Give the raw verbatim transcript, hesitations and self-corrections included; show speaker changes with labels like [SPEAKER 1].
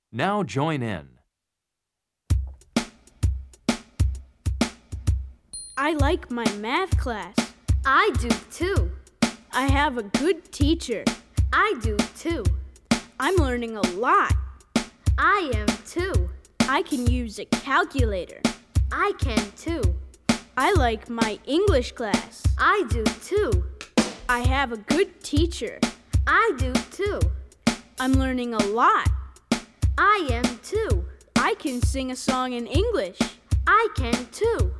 [SPEAKER 1] Now join in.
[SPEAKER 2] I like my math class.
[SPEAKER 3] I do too.
[SPEAKER 2] I have a good teacher.
[SPEAKER 3] I do too.
[SPEAKER 2] I'm learning a lot.
[SPEAKER 3] I am too.
[SPEAKER 2] I can use a calculator.
[SPEAKER 3] I can too.
[SPEAKER 2] I like my English class.
[SPEAKER 3] I do too.
[SPEAKER 2] I have a good teacher.
[SPEAKER 3] I do too.
[SPEAKER 2] I'm learning a lot.
[SPEAKER 3] I am too.
[SPEAKER 2] I can sing a song in English.
[SPEAKER 3] I can too.